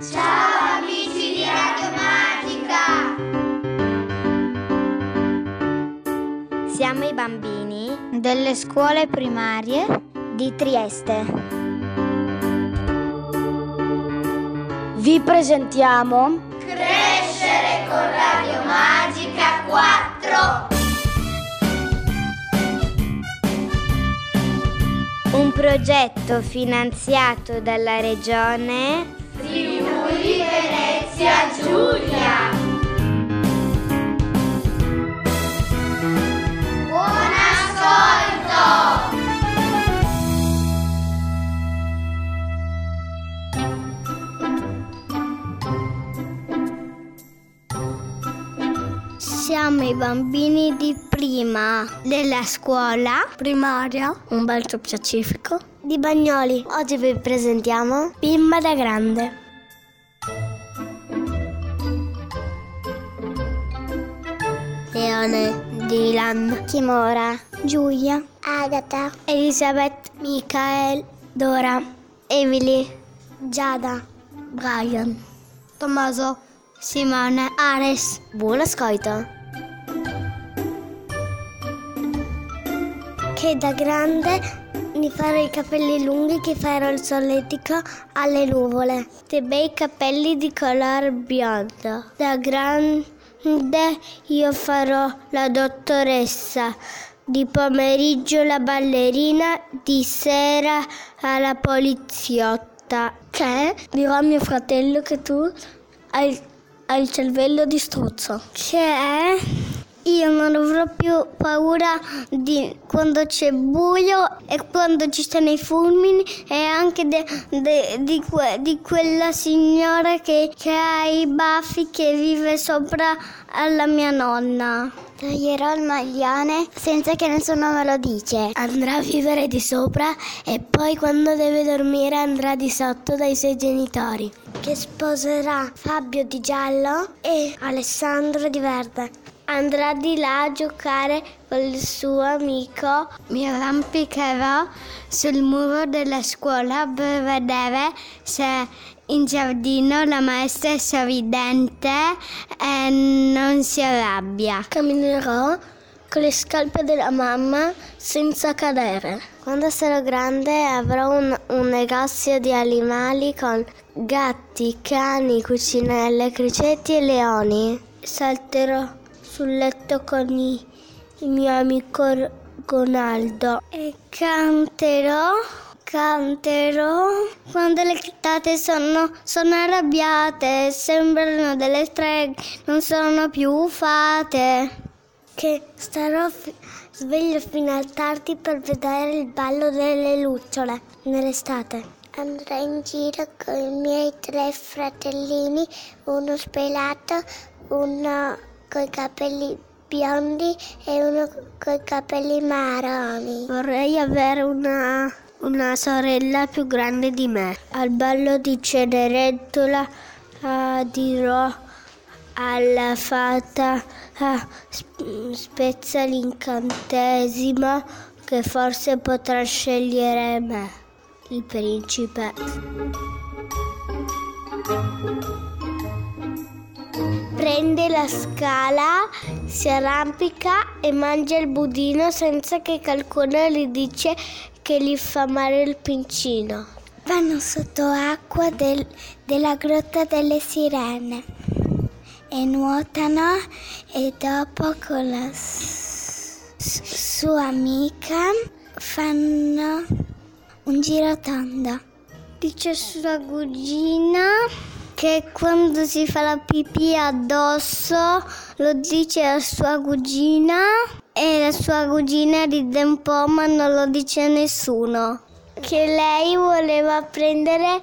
Ciao amici di Radio Magica! Siamo i bambini delle scuole primarie di Trieste. Vi presentiamo Crescere con Radio Magica 4. Un progetto finanziato dalla Regione Friuli Venezia Giulia. Buon ascolto! Siamo i bambini di prima della scuola primaria Umberto Pacifico di Bagnoli. Oggi vi presentiamo Bimba da Grande. Leone, Dylan, Kimora, Giulia, Agata, Elisabeth, Michael, Dora, Emily, Giada, Brian, Tommaso, Simone, Ares. Buon ascolto. Che da grande mi farò i capelli lunghi, che farò il solletico alle nuvole. Dei bei capelli di color biondo. Da grande io farò la dottoressa, di pomeriggio la ballerina, di sera la poliziotta. Che dirò a mio fratello che tu hai il cervello di struzzo. Che io non avrò più paura di quando c'è buio e quando ci stanno i fulmini, e anche di quella signora che ha i baffi, che vive sopra alla mia nonna. Toglierò il maglione senza che nessuno me lo dice. Andrà a vivere di sopra e poi quando deve dormire andrà di sotto dai suoi genitori. Che sposerà Fabio di giallo e Alessandro di verde. Andrà di là a giocare con il suo amico. Mi arrampicherò sul muro della scuola per vedere se in giardino la maestra è sorridente e non si arrabbia. Camminerò con le scarpe della mamma senza cadere. Quando sarò grande avrò un negozio di animali con gatti, cani, cucinelle, criceti e leoni. Salterò sul letto con il mio amico Ronaldo e canterò quando le tate sono arrabbiate, sembrano delle streghe, non sono più fate. Che starò sveglio fino a tardi per vedere il ballo delle lucciole nell'estate. Andrò in giro con i miei 3 fratellini, uno spelato, uno coi capelli biondi e uno coi capelli marroni. Vorrei avere una sorella più grande di me. Al ballo di Cenerentola dirò alla fata spezza l'incantesimo che forse potrà scegliere me, il principe. Prende la scala, si arrampica e mangia il budino senza che qualcuno gli dice che gli fa male il pincino. Vanno sotto acqua della grotta delle sirene e nuotano, e dopo con la sua amica fanno un girotondo. Dice sua cugina che quando si fa la pipì addosso lo dice a sua cugina, e la sua cugina ride un po' ma non lo dice a nessuno. Che lei voleva prendere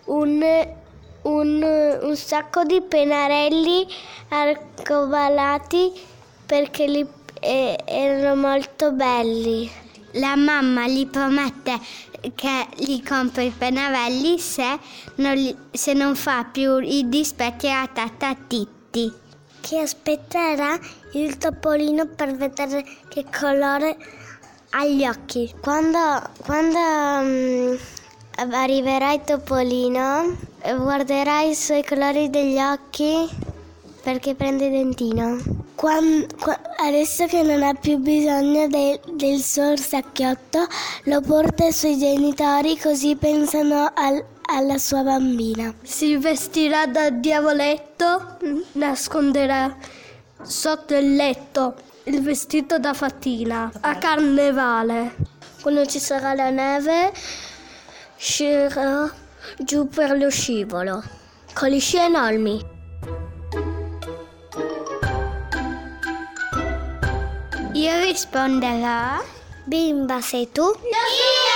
un sacco di pennarelli arcobalati perché erano molto belli. La mamma gli promette che gli compra i pennarelli se non fa più i dispetti a tata Titti. Che aspetterà il topolino per vedere che colore ha gli occhi. Quando arriverà il topolino Guarderà i suoi colori degli occhi perché prende il dentino. Adesso che non ha più bisogno del suo orsacchiotto, lo porta ai suoi genitori, così pensano alla sua bambina. Si vestirà da diavoletto, nasconderà sotto il letto il vestito da fatina a carnevale. Quando ci sarà la neve, scerà giù per lo scivolo con gli sci enormi. Io risponderò: bimba, sei tu? Io!